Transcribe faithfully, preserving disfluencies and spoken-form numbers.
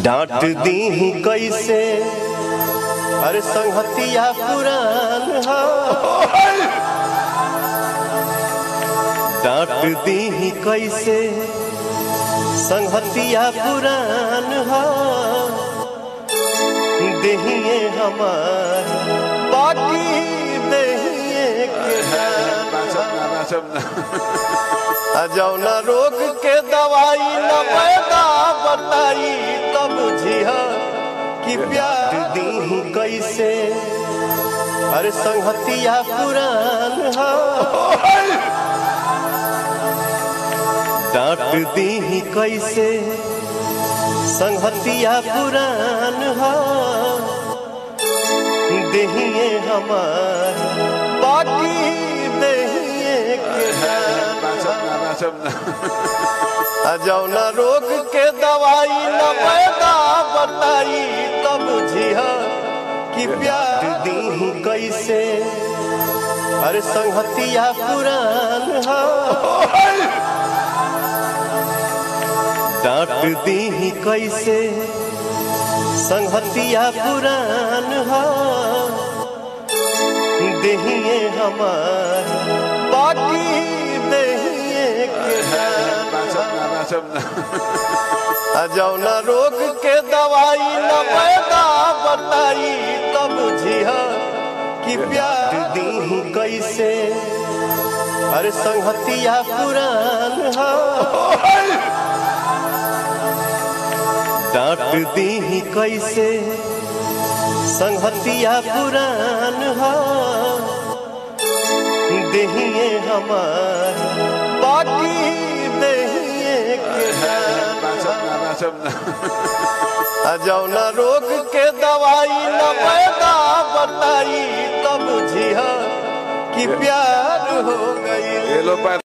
डांट दी कैसे अरे संगतिया पुरान डांट दी कैसे संगतिया पुरान दहिए हमार बाकी दहिए के जौना रोग के दवाई न पैदा बताई तब बुझिया कि प्यार दी कैसे अरे संगतिया पुरान डांट दी कैसे संगतिया पुरान दहिए हमार बाकी दहिए के जौना रोग के दवाई न पैदा बताई तब बुझिया कि प्यार दी कैसे अरे संगतिया पुरान डांट दी कैसे संगतिया पुरान दहिए हमार बाकी दहिए के जौना रोग के दवाई न पैदा बताई तब बुझिया कि प्यार दी कैसे अरे संगतिया पुरान डांट दी कैसे संगतिया पुरान दहिए हमार बाकी दहिए के जौना रोग के दवाई न पैदा बताई तब बुझिया कि प्यार हो गई।